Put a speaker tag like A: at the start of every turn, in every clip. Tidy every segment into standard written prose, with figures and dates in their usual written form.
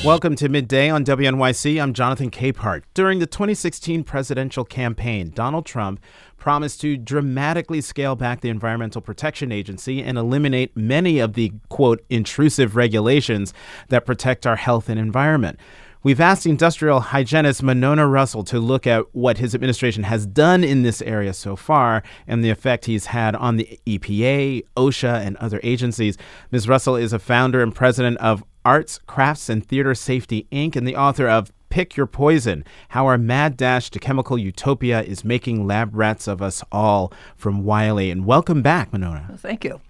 A: Welcome to Midday on WNYC. I'm Jonathan Capehart. During the 2016 presidential campaign, Donald Trump promised to dramatically scale back the Environmental Protection Agency and eliminate many of the, quote, intrusive regulations that protect our health and environment. We've asked industrial hygienist Monona Russell to look at what his administration has done in this area so far and the effect he's had on the EPA, OSHA, and other agencies. Ms. Russell is a founder and president of Arts, Crafts, and Theater Safety, Inc., and the author of Pick Your Poison, How Our Mad Dash to Chemical Utopia is Making Lab Rats of Us All, from Wiley. And welcome back, Monona.
B: Well, thank you.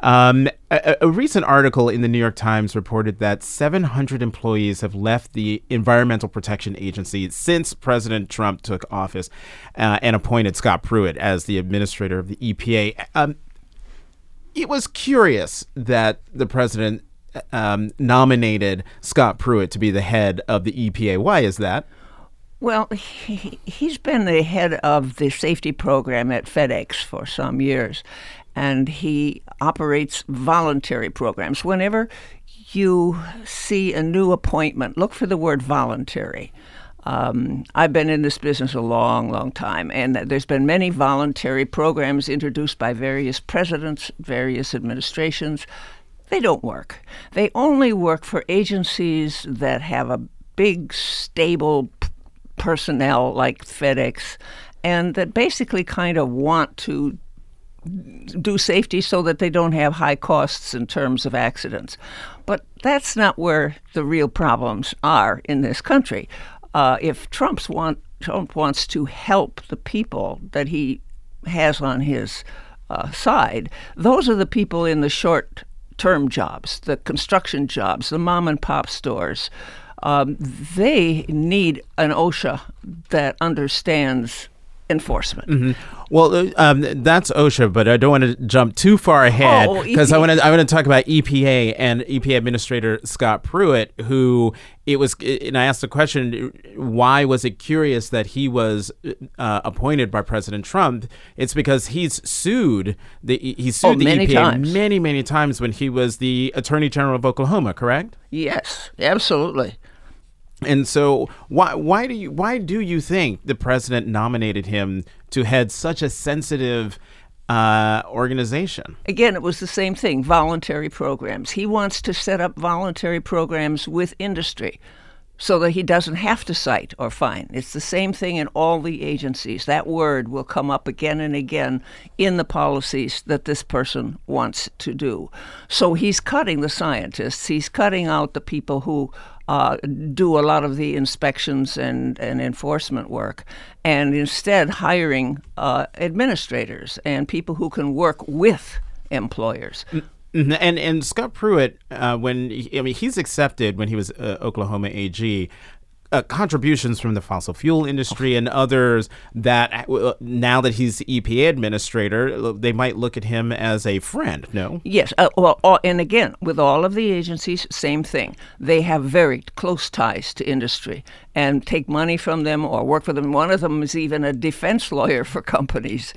A: A recent article in the New York Times reported that 700 employees have left the Environmental Protection Agency since President Trump took office and appointed Scott Pruitt as the administrator of the EPA. It was curious that the president nominated Scott Pruitt to be the head of the EPA. Why is that?
B: Well, he's been the head of the safety program at FedEx for some years, and he operates voluntary programs. Whenever you see a new appointment, look for the word voluntary. I've been in this business a long, long time, and there's been many voluntary programs introduced by various presidents, various administrations. They don't work. They only work for agencies that have a big, stable personnel like FedEx, and that basically kind of want to do safety so that they don't have high costs in terms of accidents. But that's not where the real problems are in this country. If Trump wants to help the people that he has on his side, those are the people in the short-term jobs, the construction jobs, the mom-and-pop stores. They need an OSHA that understands enforcement.
A: Mm-hmm. Well, that's OSHA, but I don't want to jump too far ahead because I want to talk about EPA and EPA Administrator Scott Pruitt, who and I asked the question, why was it curious that he was appointed by President Trump? It's because he's sued the EPA
B: times.
A: many times when he was the Attorney General of Oklahoma, correct?
B: Yes, absolutely.
A: And so why do you think the president nominated him to head such a sensitive organization?
B: Again, it was the same thing, voluntary programs. He wants to set up voluntary programs with industry so that he doesn't have to cite or fine. It's the same thing in all the agencies. That word will come up again and again in the policies that this person wants to do. So he's cutting the scientists. He's cutting out the people who do a lot of the inspections and enforcement work, and instead hiring administrators and people who can work with employers.
A: And Scott Pruitt, he's accepted when he was Oklahoma AG. Contributions from the fossil fuel industry and others that now that he's the EPA administrator, they might look at him as a friend, no?
B: Yes. And again, with all of the agencies, same thing. They have very close ties to industry and take money from them or work for them. One of them is even a defense lawyer for companies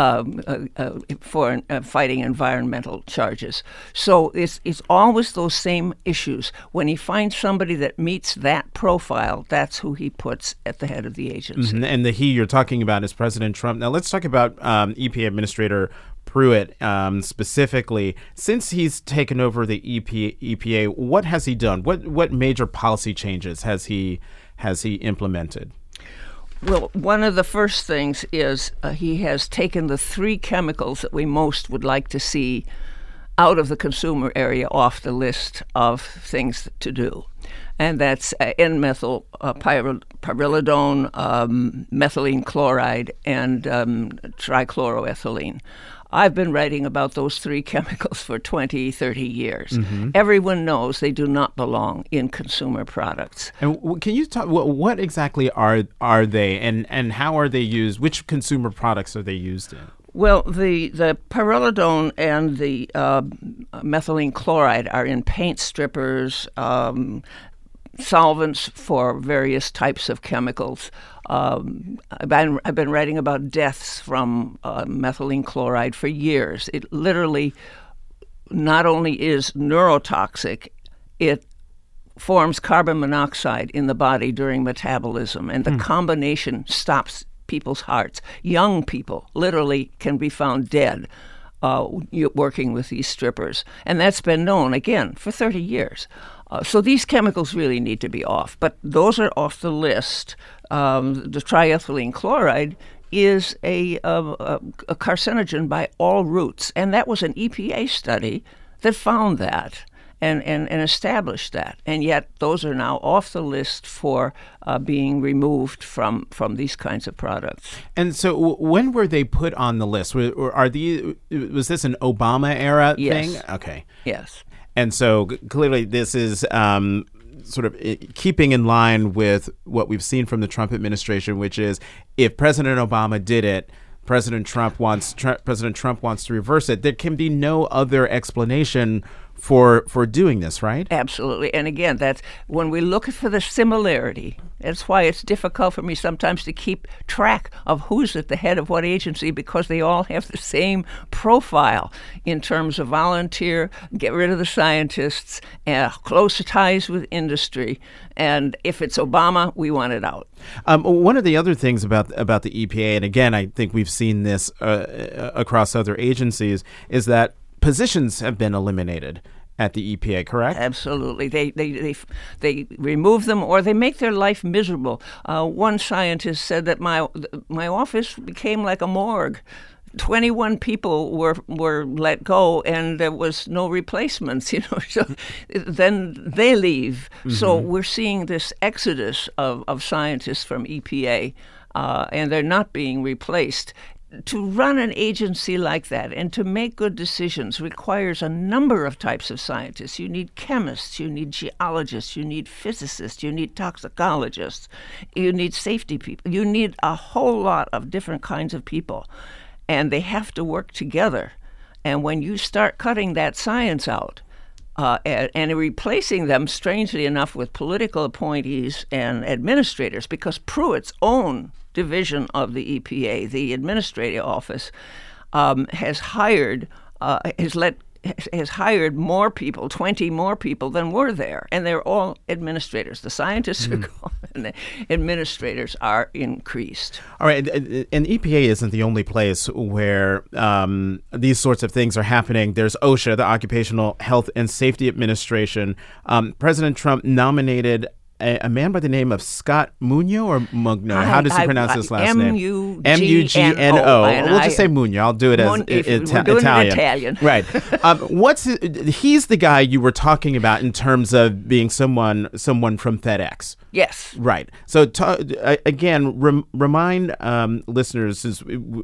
B: for fighting environmental charges. So it's always those same issues. When he finds somebody that meets that profile, that's who he puts at the head of the agency.
A: Mm-hmm. And the he you're talking about is President Trump. Now let's talk about EPA Administrator Pruitt specifically. Since he's taken over the EPA, what has he done? What major policy changes has he implemented?
B: Well, one of the first things is he has taken the three chemicals that we most would like to see out of the consumer area off the list of things to do. And that's N-methyl pyridone, methylene chloride, and trichloroethylene. I've been writing about those three chemicals for 20, 30 years. Mm-hmm. Everyone knows they do not belong in consumer products.
A: And can you talk, what exactly are they, and how are they used? Which consumer products are they used in?
B: Well, the pyridone and the methylene chloride are in paint strippers, solvents for various types of chemicals. I've been writing about deaths from methylene chloride for years. It literally not only is neurotoxic, it forms carbon monoxide in the body during metabolism, and the combination stops people's hearts. Young people literally can be found dead working with these strippers. And that's been known, again, for 30 years. So these chemicals really need to be off. But those are off the list. The triethylene chloride is a carcinogen by all routes. And that was an EPA study that found that and established that. And yet those are now off the list for being removed from these kinds of products.
A: And so when were they put on the list? Was this an Obama era thing? Okay.
B: Yes.
A: And so clearly this is sort of keeping in line with what we've seen from the Trump administration, which is if President Obama did it, President Trump wants to reverse it. There can be no other explanation for doing this, right?
B: Absolutely. And again, that's when we look for the similarity. That's why it's difficult for me sometimes to keep track of who's at the head of what agency, because they all have the same profile in terms of volunteer, get rid of the scientists, close ties with industry. And if it's Obama, we want it out.
A: One of the other things about the EPA, and again, I think we've seen this across other agencies, is that positions have been eliminated at the EPA, correct?
B: Absolutely. They remove them or they make their life miserable. One scientist said that my office became like a morgue. 21 people were let go, and there was no replacements. So then they leave. Mm-hmm. So we're seeing this exodus of scientists from EPA, and they're not being replaced. To run an agency like that and to make good decisions requires a number of types of scientists. You need chemists, you need geologists, you need physicists, you need toxicologists, you need safety people. You need a whole lot of different kinds of people, and they have to work together. And when you start cutting that science out and replacing them, strangely enough, with political appointees and administrators, because Pruitt's own division of the EPA, the administrative office, has hired more people, 20 more people than were there, and they're all administrators. The scientists are gone, and the administrators are increased.
A: All right, and EPA isn't the only place where these sorts of things are happening. There's OSHA, the Occupational Health and Safety Administration. President Trump nominated a man by the name of Scott Munoz or Mugno. How does he pronounce his last name?
B: M-U-G-N-O.
A: We'll just say Munoz. I'll do it as Italian.
B: Right.
A: He's the guy you were talking about in terms of being someone from FedEx.
B: Yes.
A: Right. So again, remind listeners, since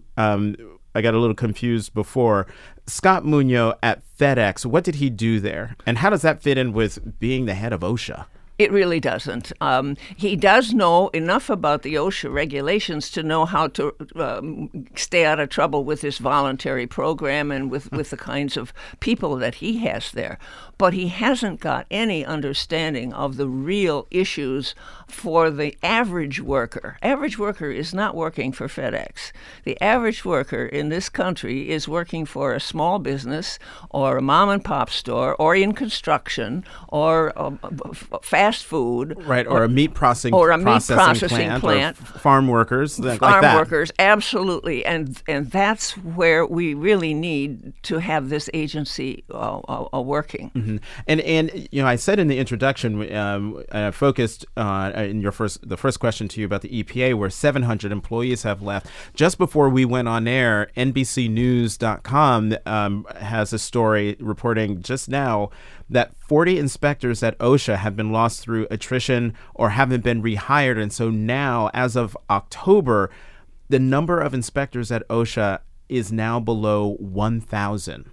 A: I got a little confused before, Scott Munoz at FedEx, what did he do there? And how does that fit in with being the head of OSHA?
B: It really doesn't. He does know enough about the OSHA regulations to know how to stay out of trouble with this voluntary program and with the kinds of people that he has there. But he hasn't got any understanding of the real issues for the average worker. Average worker is not working for FedEx. The average worker in this country is working for a small business or a mom and pop store or in construction or fast food.
A: Right, or a meat processing plant. Or farm workers.
B: Farm workers, absolutely. And that's where we really need to have this agency working.
A: Mm-hmm. And I said in the introduction, I focused in the first question to you about the EPA, where 700 employees have left. Just before we went on air, NBCnews.com has a story reporting just now that 40 inspectors at OSHA have been lost through attrition or haven't been rehired. And so now, as of October, the number of inspectors at OSHA is now below 1,000.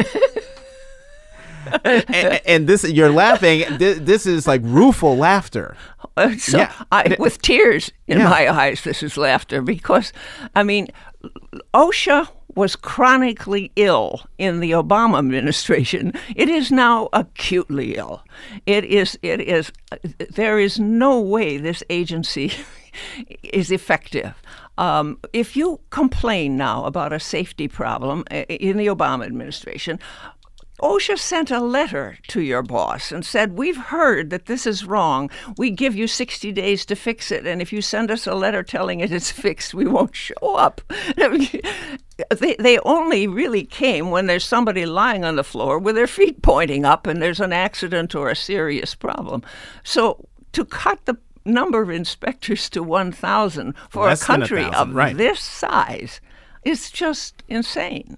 A: and this, you're laughing. This is like rueful laughter.
B: With tears in my eyes, this is laughter because, OSHA was chronically ill in the Obama administration. It is now acutely ill. It is. There is no way this agency is effective. If you complain now about a safety problem in the Obama administration, OSHA sent a letter to your boss and said, we've heard that this is wrong. We give you 60 days to fix it. And if you send us a letter telling it it's fixed, we won't show up. They only really came when there's somebody lying on the floor with their feet pointing up and there's an accident or a serious problem. So to cut the number of inspectors to 1,000 for a country of this size is just insane.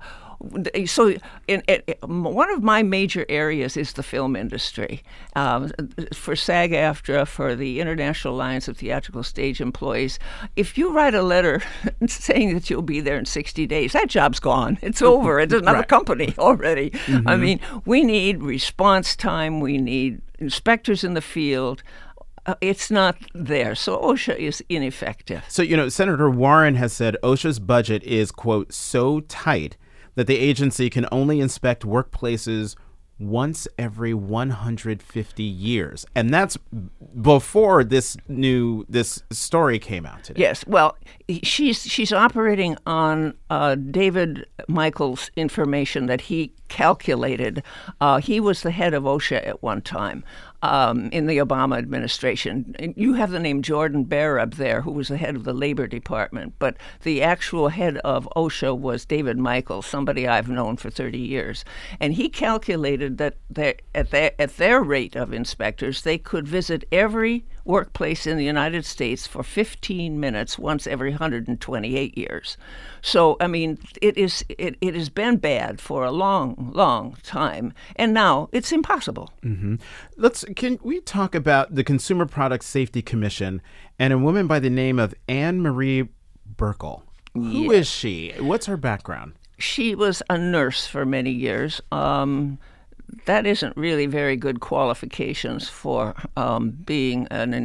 B: So one of my major areas is the film industry. For SAG-AFTRA, for the International Alliance of Theatrical Stage Employees, if you write a letter saying that you'll be there in 60 days, that job's gone. It's over. It's another company already. Mm-hmm. I mean, we need response time. We need inspectors in the field. It's not there. So OSHA is ineffective.
A: So, Senator Warren has said OSHA's budget is, quote, so tight that the agency can only inspect workplaces once every 150 years. And that's before this story came out today.
B: Yes. Well, she's operating on David Michaels' information that he calculated. He was the head of OSHA at one time. In the Obama administration. You have the name Jordan Barab there, who was the head of the Labor Department, but the actual head of OSHA was David Michaels, somebody I've known for 30 years. And he calculated that at their rate of inspectors, they could visit every workplace in the United States for 15 minutes once every 128 years. So, I mean, it has been bad for a long, long time, and now it's impossible.
A: Mm-hmm. Can we talk about the Consumer Product Safety Commission and a woman by the name of Anne Marie Burkle? Who is she? What's her background?
B: She was a nurse for many years. That isn't really very good qualifications for being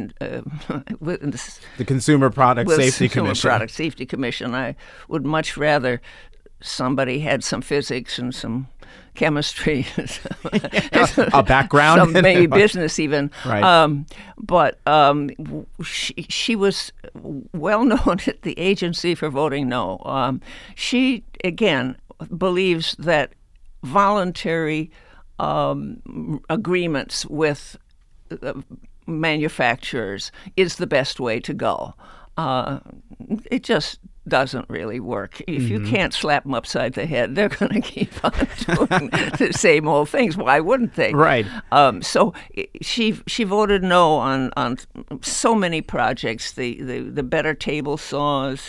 A: the Consumer Product Safety Commission.
B: Consumer Product Safety Commission. I would much rather somebody had some physics and some chemistry,
A: a background,
B: some maybe business even.
A: Right.
B: But she was well known at the Agency for Voting No. She again believes that voluntary agreements with manufacturers is the best way to go. It just doesn't really work. If you can't slap them upside the head, they're going to keep on doing the same old things. Why wouldn't they?
A: Right.
B: So she voted no on so many projects. The better table saws,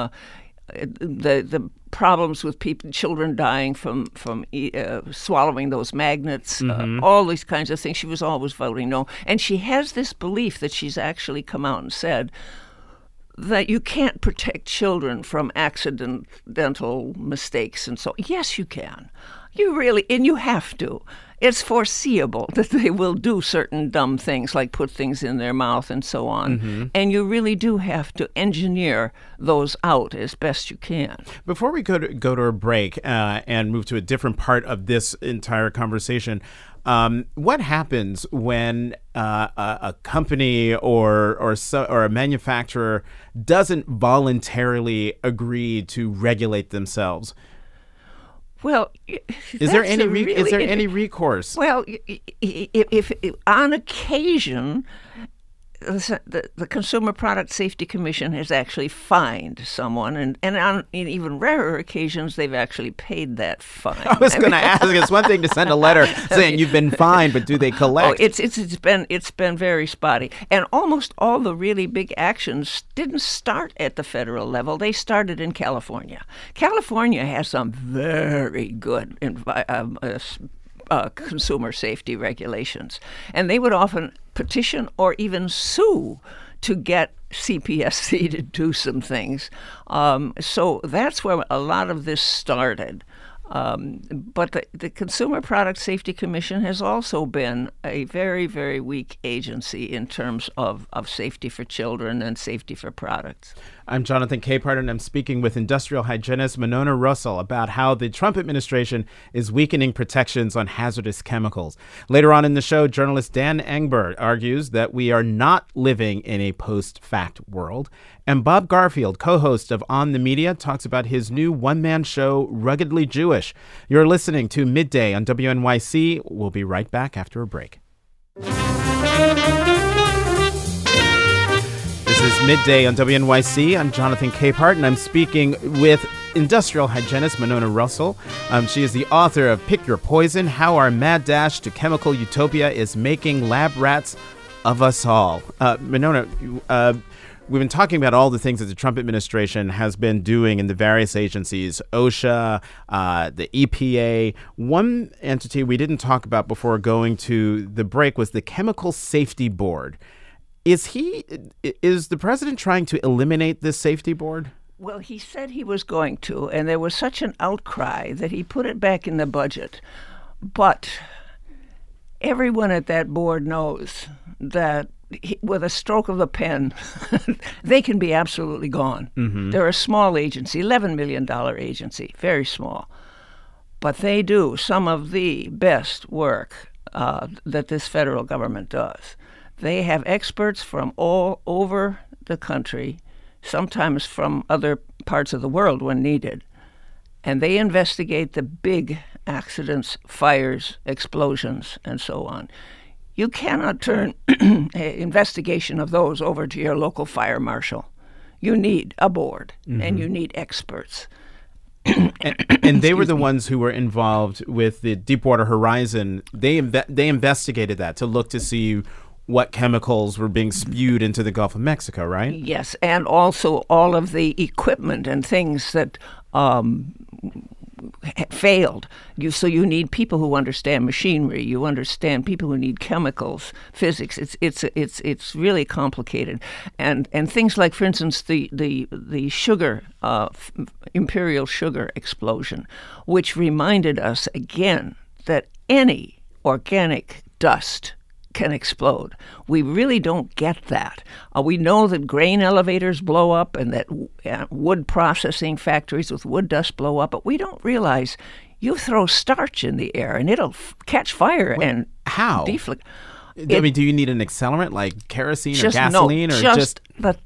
B: the problems with children dying from swallowing those magnets, all these kinds of things. She was always voting no. And she has this belief that she's actually come out and said that you can't protect children from accidental mistakes. And so, yes, you can. You really, and you have to. It's foreseeable that they will do certain dumb things like put things in their mouth and so on. And you really do have to engineer those out as best you can.
A: Before we go to a break and move to a different part of this entire conversation, what happens when a company or a manufacturer doesn't voluntarily agree to regulate themselves?
B: Well,
A: is there any recourse?
B: Well, if on occasion the Consumer Product Safety Commission has actually fined someone, and on even rarer occasions they've actually paid that fine.
A: I was going to ask. It's one thing to send a letter saying you've been fined, but do they collect?
B: Oh, it's been very spotty, and almost all the really big actions didn't start at the federal level. They started in California. California has some very good consumer safety regulations, and they would often petition or even sue to get CPSC to do some things. So that's where a lot of this started. But the Consumer Product Safety Commission has also been a very, very weak agency in terms of safety for children and safety for products.
A: I'm Jonathan Capehart, and I'm speaking with industrial hygienist Monona Russell about how the Trump administration is weakening protections on hazardous chemicals. Later on in the show, journalist Dan Engber argues that we are not living in a post-fact world. And Bob Garfield, co-host of On the Media, talks about his new one-man show, Ruggedly Jewish. You're listening to Midday on WNYC. We'll be right back after a break. This is Midday on WNYC. I'm Jonathan Capehart, and I'm speaking with industrial hygienist Monona Russell. She is the author of Pick Your Poison, How Our Mad Dash to Chemical Utopia is Making Lab Rats of Us All. Monona, we've been talking about all the things that the Trump administration has been doing in the various agencies, OSHA, the EPA. One entity we didn't talk about before going to the break was the Chemical Safety Board. Is the president trying to eliminate this safety board?
B: Well, he said he was going to, and there was such an outcry that he put it back in the budget. But everyone at that board knows that with a stroke of the pen, they can be absolutely gone. Mm-hmm. They're a small agency, $11 million agency, very small. But they do some of the best work that this federal government does. They have experts from all over the country, sometimes from other parts of the world when needed, and they investigate the big accidents, fires, explosions, and so on. You cannot turn an investigation of those over to your local fire marshal. You need a board, and you need experts.
A: And they were the ones who were involved with the Deepwater Horizon. They investigated that to look to see what chemicals were being spewed into the Gulf of Mexico, right?
B: Yes, and also all of the equipment and things that failed. So you need people who understand machinery. You understand people who need chemicals, physics. It's really complicated, and things like, for instance, the sugar, imperial sugar explosion, which reminded us again that any organic dust can explode. We really don't get that. We know that grain elevators blow up and that wood processing factories with wood dust blow up, but we don't realize you throw starch in the air and it'll catch fire. And
A: how?
B: Deflect.
A: I mean, do you need an accelerant like kerosene or gasoline?
B: No,
A: or just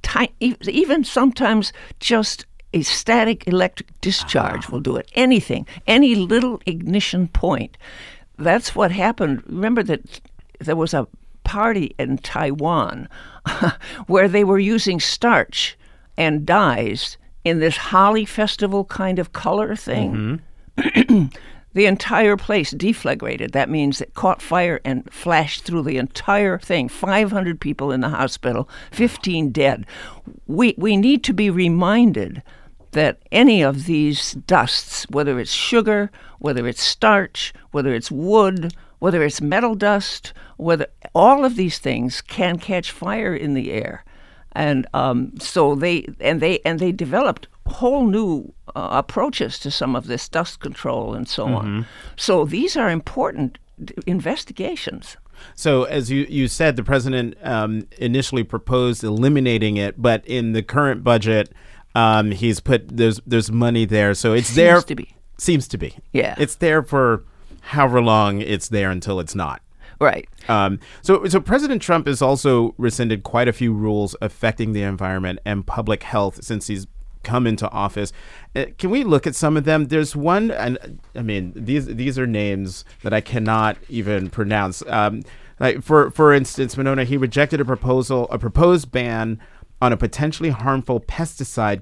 B: even sometimes just a static electric discharge will do it. Anything, any little ignition point. That's what happened. Remember that there was a party in Taiwan where they were using starch and dyes in this Holi festival kind of color thing. Mm-hmm. The entire place deflagrated. That means it caught fire and flashed through the entire thing. 500 people in the hospital, 15 dead. We need to be reminded that any of these dusts, whether it's sugar, whether it's starch, whether it's wood, whether it's metal dust, whether all of these things can catch fire in the air, and so they developed whole new approaches to some of this dust control and so on. So these are important investigations.
A: So as you said, the president initially proposed eliminating it, but in the current budget, he's put there's money there, so it's there. Seems to be.
B: Yeah,
A: it's there for however long it's there until it's not.
B: Right.
A: So President Trump has also rescinded quite a few rules affecting the environment and public health since he's come into office. Can we look at some of them? There's one, and I mean, these are names that I cannot even pronounce. Like for instance, Monona, he rejected a proposed ban on a potentially harmful pesticide,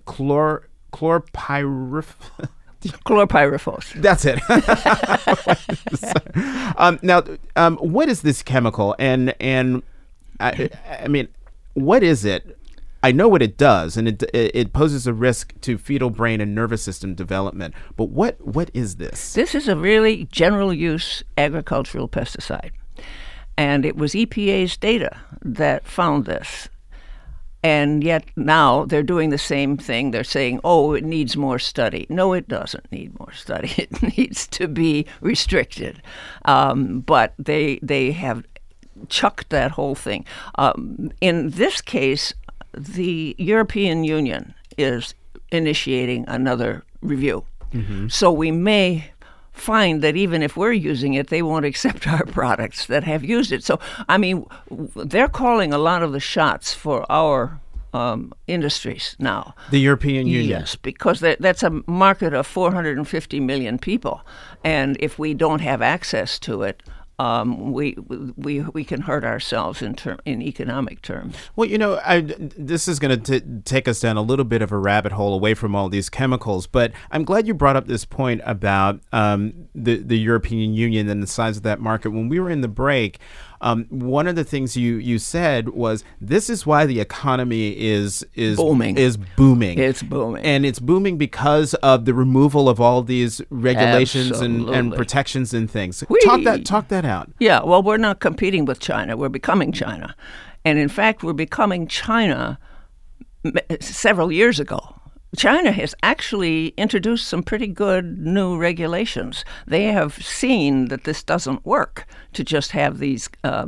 B: chlorpyrifos.
A: That's it. Now, what is this chemical? And I mean, what is it? I know what it does, and it poses a risk to fetal brain and nervous system development. But what is this?
B: This is a really general use agricultural pesticide, and it was EPA's data that found this. And yet now they're doing the same thing. They're saying, oh, it needs more study. No, it doesn't need more study. It needs to be restricted. But they have chucked that whole thing. In this case, the European Union is initiating another review. So we may find that even if we're using it, they won't accept our products that have used it. So, I mean, they're calling a lot of the shots for our industries now.
A: The European Union.
B: Yes, because that's a market of 450 million people. And if we don't have access to it, we can hurt ourselves in economic terms.
A: Well, this is going to take us down a little bit of a rabbit hole away from all these chemicals, but I'm glad you brought up this point about the European Union and the size of that market. When we were in the break, one of the things you said was this is why the economy is
B: booming.
A: It's booming, and it's booming because of the removal of all these regulations and protections and things. Talk that out.
B: Yeah, well, we're not competing with China. We're becoming China, and in fact, we're becoming China several years ago. China has actually introduced some pretty good new regulations. They have seen that this doesn't work to just have these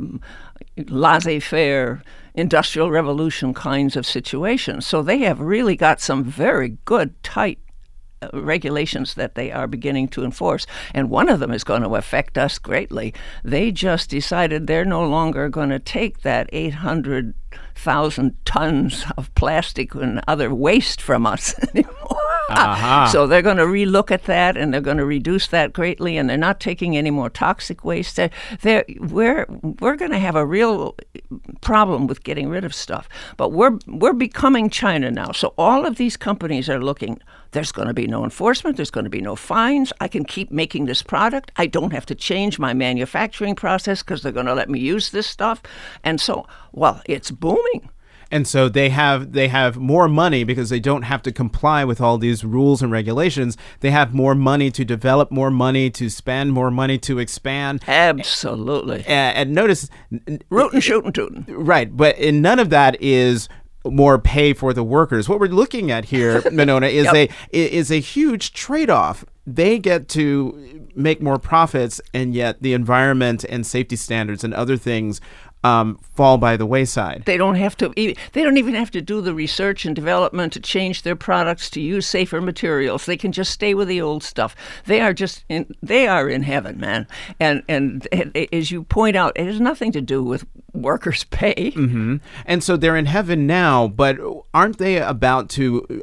B: laissez-faire industrial revolution kinds of situations. So they have really got some very good, tight regulations that they are beginning to enforce. And one of them is going to affect us greatly. They just decided they're no longer going to take that 800,000 tons of plastic and other waste from us anymore. So they're going to relook at that, and they're going to reduce that greatly, and they're not taking any more toxic waste. We're going to have a real problem with getting rid of stuff. But we're becoming China now. So all of these companies are looking. There's going to be no enforcement. There's going to be no fines. I can keep making this product. I don't have to change my manufacturing process because they're going to let me use this stuff. And so, well, it's booming.
A: And so they have more money because they don't have to comply with all these rules and regulations. They have more money to develop, more money to spend, more money to expand.
B: Absolutely.
A: And notice,
B: rootin', shootin', tootin'.
A: Right, but none of that is more pay for the workers. What we're looking at here, Monona, is a huge trade-off. They get to make more profits, and yet the environment and safety standards and other things fall by the wayside.
B: They don't even have to do the research and development to change their products to use safer materials. They can just stay with the old stuff. They are in heaven, man. And as you point out, it has nothing to do with workers' pay.
A: Mm-hmm. And so they're in heaven now, but aren't they about to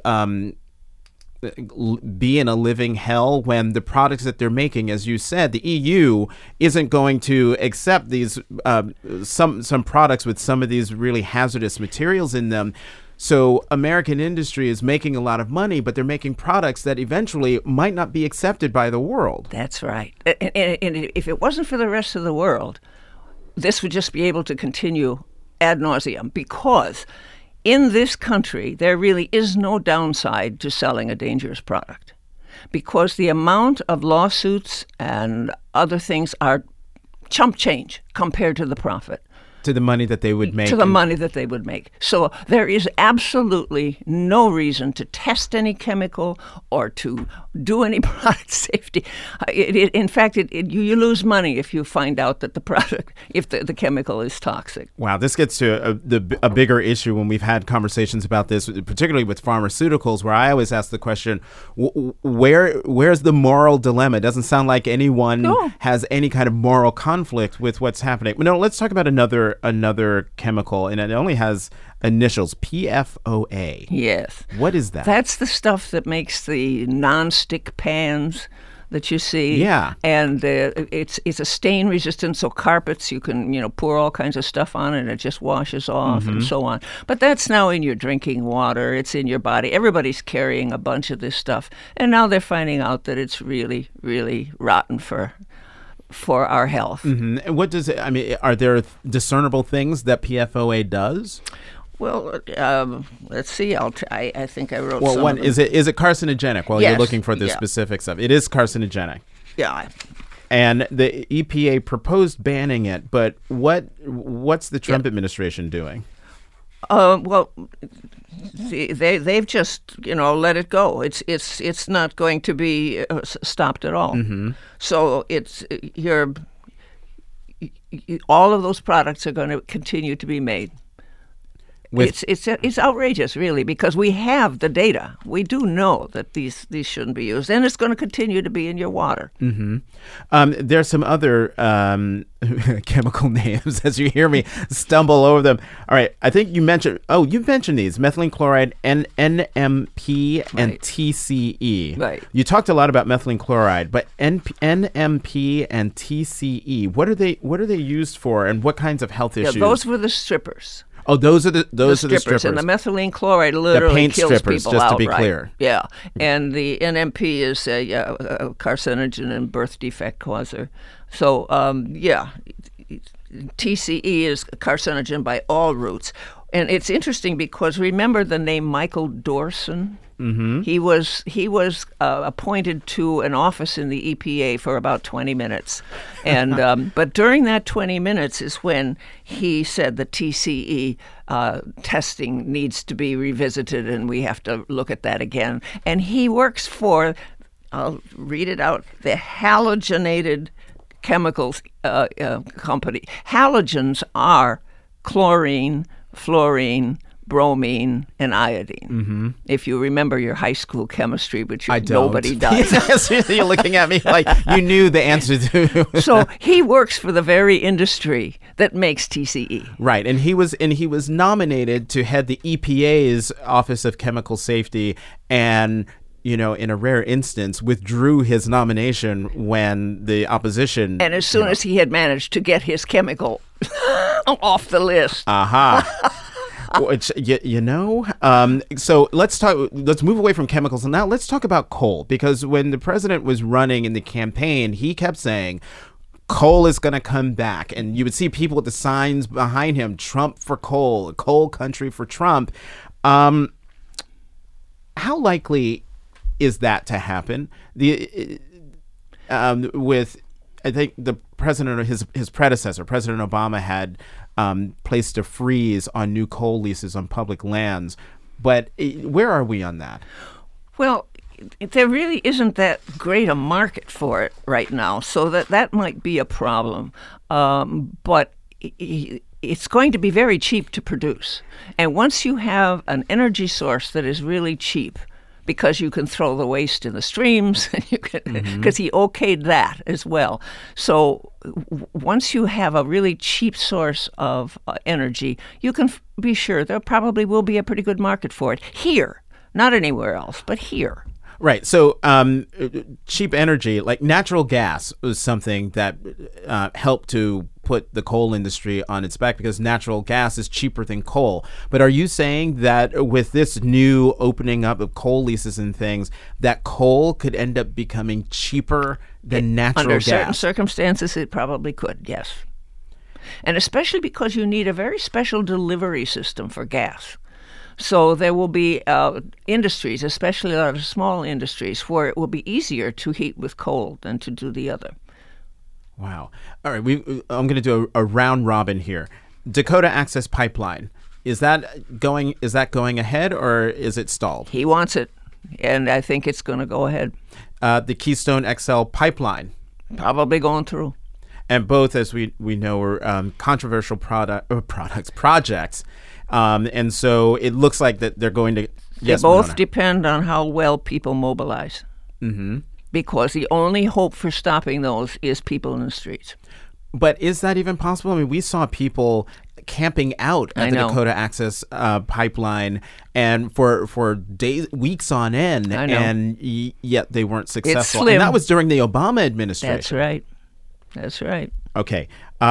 A: be in a living hell when the products that they're making, as you said, the EU isn't going to accept these some products with some of these really hazardous materials in them. So American industry is making a lot of money, but they're making products that eventually might not be accepted by the world.
B: That's right. And if it wasn't for the rest of the world, this would just be able to continue ad nauseum, because in this country, there really is no downside to selling a dangerous product, because the amount of lawsuits and other things are chump change compared to the profit.
A: To the money that they would make.
B: To the money that they would make. So there is absolutely no reason to test any chemical or to do any product safety. In fact, you lose money if you find out that the product, if the chemical is toxic.
A: Wow, this gets to a bigger issue when we've had conversations about this, particularly with pharmaceuticals, where I always ask the question, where's the moral dilemma? It doesn't sound like anyone has any kind of moral conflict with what's happening. No, let's talk about another chemical, and it only has initials, PFOA.
B: Yes.
A: What is that?
B: That's the stuff that makes the non-stick pans that you see.
A: Yeah.
B: And it's a stain resistant, so carpets, you can pour all kinds of stuff on it and it just washes off and so on. But that's now in your drinking water. It's in your body. Everybody's carrying a bunch of this stuff. And now they're finding out that it's really, really rotten for our health.
A: Mm-hmm. And what does it, are there discernible things that PFOA does?
B: Well, let's see. I think I wrote.
A: Well,
B: some
A: is it carcinogenic? Well, you're looking for the specifics of it. It is carcinogenic.
B: Yeah.
A: And the EPA proposed banning it, but what's the Trump administration doing?
B: Well, they've just let it go. It's not going to be stopped at all. Mm-hmm. So all of those products are going to continue to be made. It's outrageous, really, because we have the data. We do know that these shouldn't be used, and it's going to continue to be in your water.
A: Mm-hmm. There's some other chemical names as you hear me stumble over them. All right, I think you've mentioned these: methylene chloride, NMP, and TCE.
B: Right.
A: You talked a lot about methylene chloride, but NMP and TCE, what are they used for, and what kinds of health issues?
B: Those were the strippers.
A: Oh, those are the strippers.
B: And the methylene chloride literally kills
A: strippers,
B: people
A: just to be
B: outright.
A: clear.
B: Yeah, and the NMP is a carcinogen and birth defect causer. So, TCE is carcinogen by all routes. And it's interesting because remember the name Michael Dorson? Mm-hmm. He was appointed to an office in the EPA for about 20 minutes, and but during that 20 minutes is when he said the TCE testing needs to be revisited, and we have to look at that again. And he works for, I'll read it out, the Halogenated Chemicals company. Halogens are chlorine, fluorine, bromine, and iodine. Mm-hmm. If you remember your high school chemistry, which nobody does.
A: You're looking at me like you knew the answer to.
B: So he works for the very industry that makes TCE.
A: Right, and he was nominated to head the EPA's Office of Chemical Safety, and in a rare instance, withdrew his nomination when the opposition.
B: And as soon as he had managed to get his chemical off the list.
A: Aha. Which, so let's move away from chemicals, and now let's talk about coal, because when the president was running in the campaign, he kept saying coal is going to come back, and you would see people with the signs behind him, Trump for coal, coal country for Trump. How likely is that to happen? I think the president or his predecessor, President Obama, had placed a freeze on new coal leases on public lands. But where are we on that?
B: Well, there really isn't that great a market for it right now, so that might be a problem. But it's going to be very cheap to produce. And once you have an energy source that is really cheap, because you can throw the waste in the streams, because he okayed that as well. So once you have a really cheap source of energy, you can be sure there probably will be a pretty good market for it here, not anywhere else, but here.
A: Right. So cheap energy, like natural gas, was something that helped to put the coal industry on its back, because natural gas is cheaper than coal. But are you saying that with this new opening up of coal leases and things, that coal could end up becoming cheaper than natural gas?
B: Under certain circumstances, it probably could, yes. And especially because you need a very special delivery system for gas. So there will be industries, especially a lot of small industries, where it will be easier to heat with coal than to do the other.
A: Wow. All right, I'm going to do a round robin here. Dakota Access Pipeline, is that going ahead, or is it stalled?
B: He wants it, and I think it's going to go ahead.
A: The Keystone XL Pipeline,
B: probably going through.
A: And both, as we know, are controversial projects. And so it looks like that they're going to.
B: They both depend on how well people mobilize. Mm-hmm. Because the only hope for stopping those is people in the streets.
A: But is that even possible? I mean, we saw people camping out at the Dakota Access Pipeline, and for days, weeks on end, and yet they weren't successful.
B: It's slim.
A: And that was during the Obama administration.
B: That's right.
A: Okay.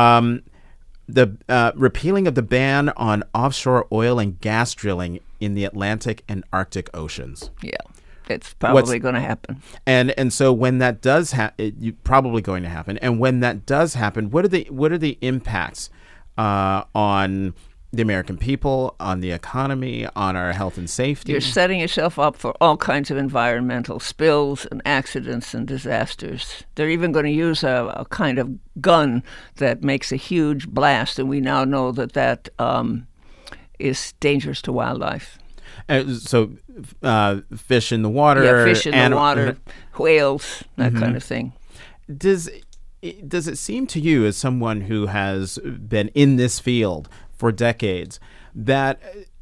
A: The repealing of the ban on offshore oil and gas drilling in the Atlantic and Arctic Oceans.
B: Yeah. It's probably going to happen.
A: And so when that does happen, probably going to happen. And when that does happen, what are the impacts on the American people, on the economy, on our health and safety?
B: You're setting yourself up for all kinds of environmental spills and accidents and disasters. They're even going to use a kind of gun that makes a huge blast, and we now know that is dangerous to wildlife.
A: So fish in the water.
B: Yeah, fish in the water, whales, that kind of thing.
A: Does it seem to you, as someone who has been in this field for decades, that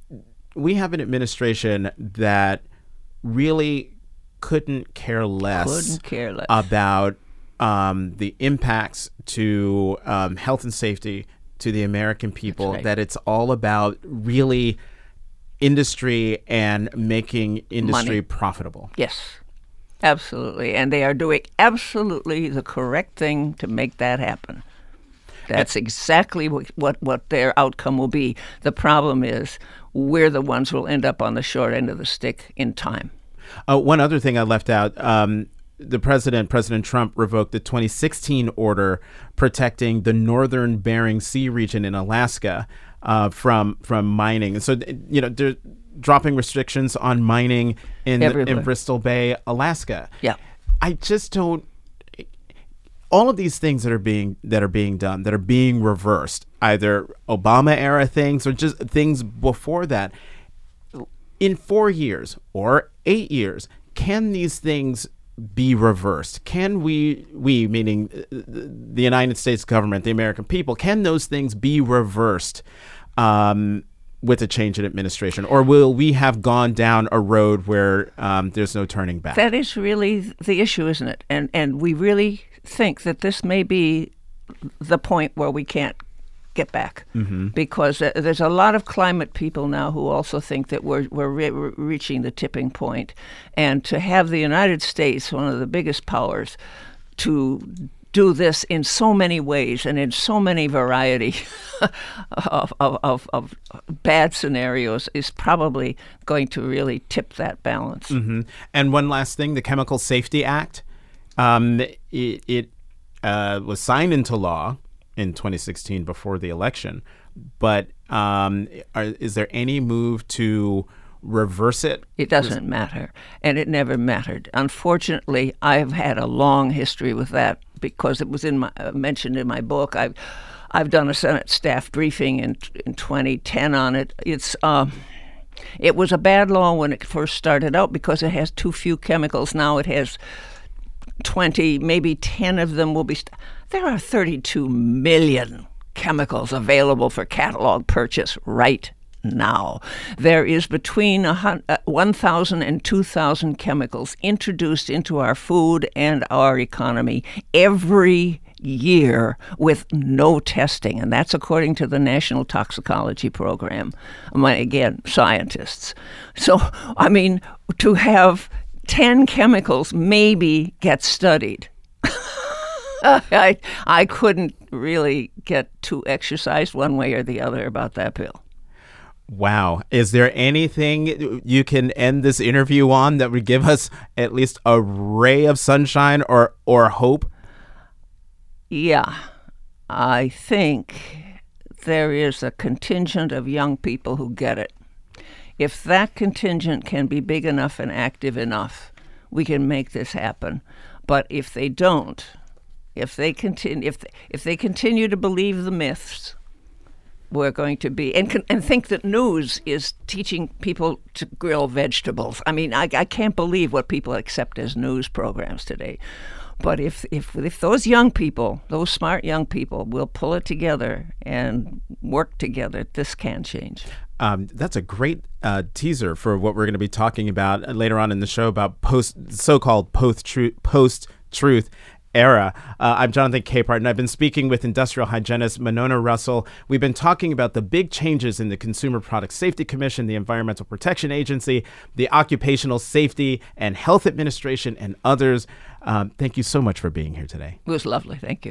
A: we have an administration that really couldn't care less about the impacts to health and safety to the American people. Right. That it's all about really industry and making industry profitable.
B: Yes, absolutely. And they are doing absolutely the correct thing to make that happen. That's exactly what their outcome will be. The problem is we're the ones who will end up on the short end of the stick in time.
A: One other thing I left out, President Trump revoked the 2016 order protecting the northern Bering Sea region in Alaska from mining. And so, they're dropping restrictions on mining in Bristol Bay, Alaska.
B: Yeah.
A: I just don't. All of these things that are being done, that are being reversed, either Obama era things or just things before that, in 4 years or 8 years, can these things be reversed? Can we meaning the United States government, the American people, can those things be reversed with a change in administration? Or will we have gone down a road where there's no turning back?
B: That is really the issue, isn't it? And we really think that this may be the point where we can't get back, because there's a lot of climate people now who also think that we're reaching the tipping point. And to have the United States, one of the biggest powers, to do this in so many ways and in so many variety of bad scenarios is probably going to really tip that balance.
A: And one last thing, the Chemical Safety Act, it was signed into law in 2016 before the election, but is there any move to reverse it?
B: It doesn't matter, and it never mattered. Unfortunately, I've had a long history with that because it was mentioned in my book. I've done a Senate staff briefing in 2010 on it. It was a bad law when it first started out because it has too few chemicals. Now it has 20, maybe 10 of them will be. There are 32 million chemicals available for catalog purchase right now. There is between 1,000 and 2,000 chemicals introduced into our food and our economy every year with no testing, and that's according to the National Toxicology Program. Again, scientists. So, to have 10 chemicals maybe get studied. I couldn't really get too exercised one way or the other about that bill.
A: Wow. Is there anything you can end this interview on that would give us at least a ray of sunshine or hope?
B: Yeah. I think there is a contingent of young people who get it. If that contingent can be big enough and active enough, we can make this happen. But if they don't, if they continue to believe the myths, we're going to be and think that news is teaching people to grill vegetables. I can't believe what people accept as news programs today. But if those young people, those smart young people, will pull it together and work together, this can change.
A: That's a great teaser for what we're going to be talking about later on in the show about so-called post-truth era. I'm Jonathan Capehart, and I've been speaking with industrial hygienist Monona Russell. We've been talking about the big changes in the Consumer Product Safety Commission, the Environmental Protection Agency, the Occupational Safety and Health Administration, and others. Thank you so much for being here today.
B: It was lovely. Thank you.